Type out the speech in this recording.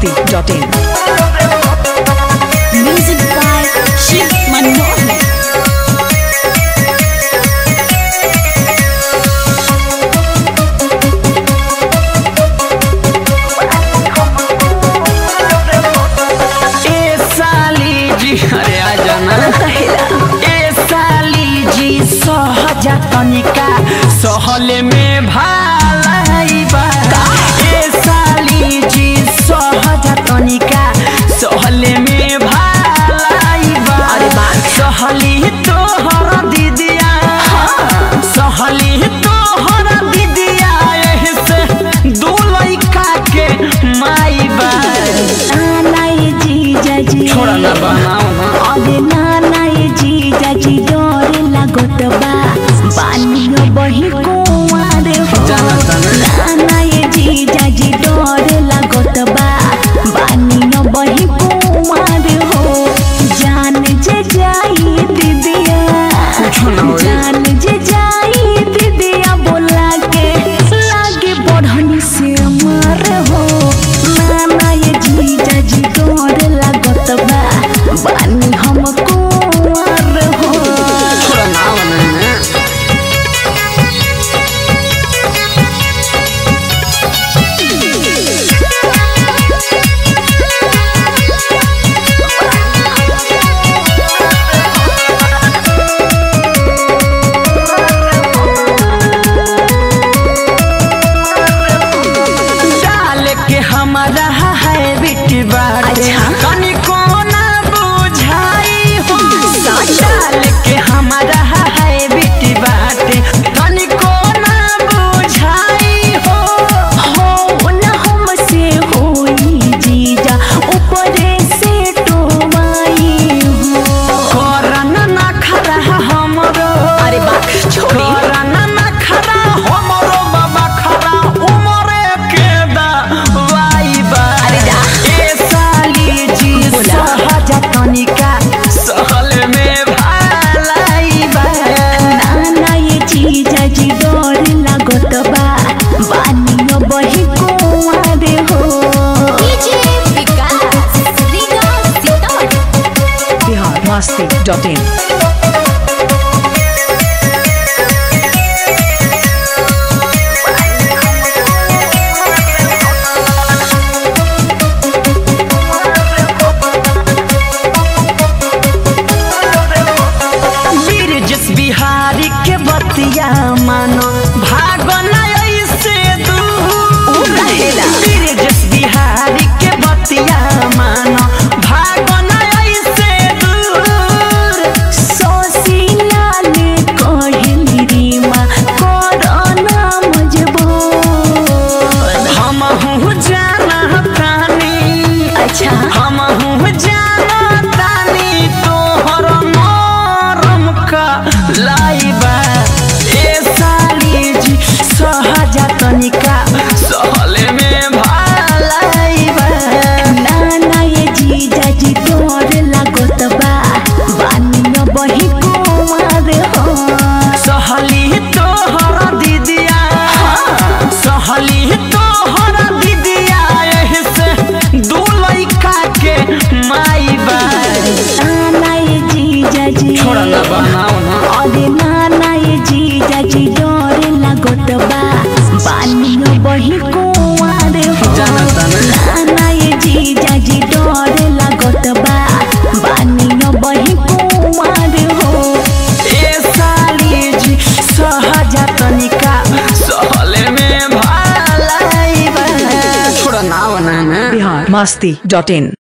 masti.in. Music by Shiv Manohar. सहजा तनिका सहले में भालाई बा ए साली जी सहजा तनिका सहले में भालाई बा अरे बा सहली तोहर दीदिया सहली तोहर दीदिया एही से दू लइका के माई बा नानाई जीजा जी छोड़ा ना बनाओ ना अरे नानाई जीजा जी डोरे लागत बा बानियो बही कुंवार हो नानाई जीजा जी डोरे लागत बा बानियो बही कुंवार हो जान जे जाई दीदिया जान जे जाई दीदिया बोला के लागे बढ़नी से मार हो नानाई जीजा जी डोरे लागत बा बानी हम कुंवार हो छोड़ा ना ना हमारा है बिटी बाटे कनी कोना बुझाई हो डाल के हमारा है बिटी बाटे कनी कोना बुझाई हो न हमसे होई जीजा ऊपरे से टोमाई हो करन ना खरा हमरो अरे बा छोड़ी करन ना खरा हमरो बाबा खरा उमरे के दा तनिका सहल में भालाई बा नाना ये जीजा जी डोर लागत बा बानियो बही कुंवार हो Bihar masti.in. बिहारी के बतिया मानो भागो ना ऐसे दूर बिरजस बिहारी के बतिया मानो भागो ना ऐसे दूर सोसीला ने कहली रीमा कोरोना मजबूर हम हूँ जाना तानी अच्छा हम हूँ जाना तानी तोहर मरम का लाइबा ए साली जी सहजा तनिका सहले में भालाइबा नाना ये जीजा जी डोर लागत बा बानियो बही कुंवार हो सहली तोहर दीदिया सहली तोहर दीदिया एही से दू लइका के माई बा नाना ये जीजा जी छोड़ा ना बनाओ ना अरे नाना ये जीजा जी डोर लागत बा बानियो बही कुंवार हो नाना ये जीजा जी डोर लागत बा बानियो बही कुंवार हो ए साली जी सहजा तनिका सहले में भालाई बा छोड़ा ना ना Bihar masti.in.